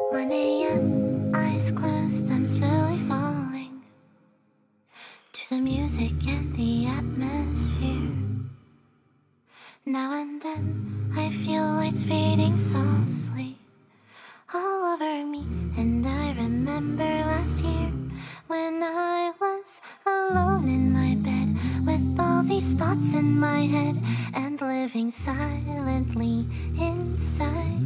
1 a.m., eyes closed, I'm slowly falling to the music and the atmosphere. Now and then I feel lights fading softly all over me, and I remember last year when I was alone in my bed with all these thoughts in my head and living silently inside.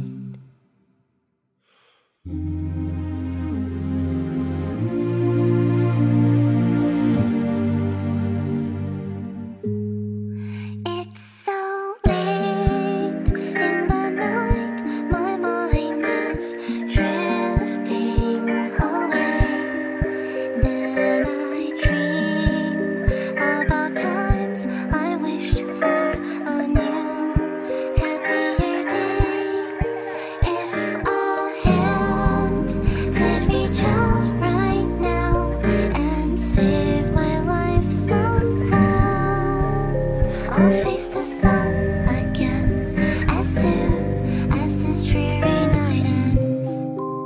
It's so late in the night, my mind is drifting away. Then I dream about times I wished for a new, happier day. If a hand could reach out right now and save my life somehow, I'll face the sun again as soon as this dreary night ends.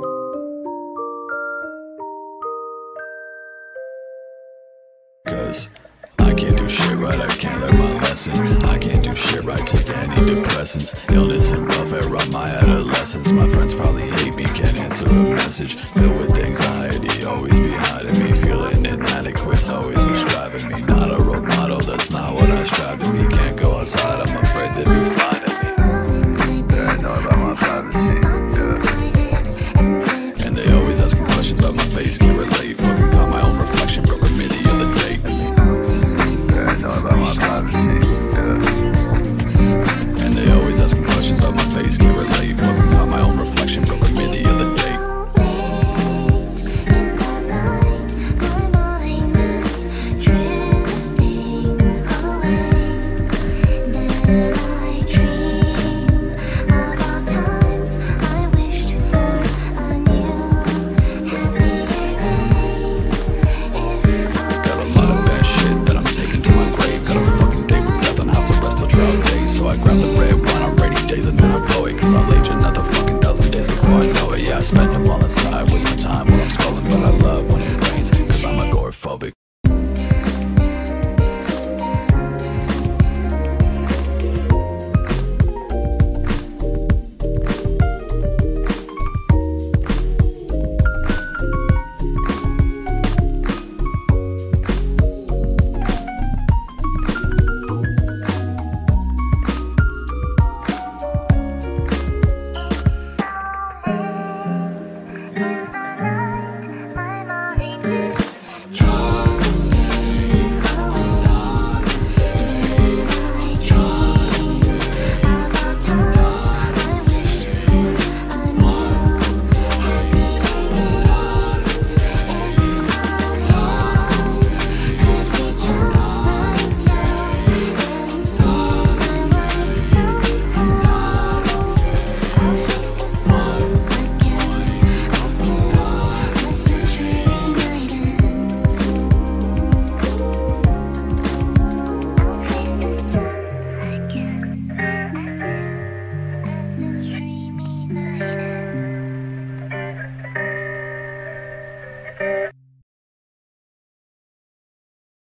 Cause I can't do shit right, I can't learn my lesson. I can't do shit right, take antidepressants. Illness and welfare on my adolescence. My friends probably hate me, can't answer a message. Filled with anxiety, always behind me. Feeling inadequate, always prescribing me. Not a role model, that's not what I strive to be. Can't go outside, I'm afraid they'd be flying at me. Paranoid about my privacy, yeah. And they always asking questions about my face, can't relate. Fucking caught my own reflection, broke with me the other day. Paranoid about my privacy, yeah. And they always asking questions about my face, can't relate. Fucking caught my own reflection, broke with me the other day. So I grab the red wine on rainy days and then I blow it, cause I'll age another fucking dozen days before I know it. Yeah, I spent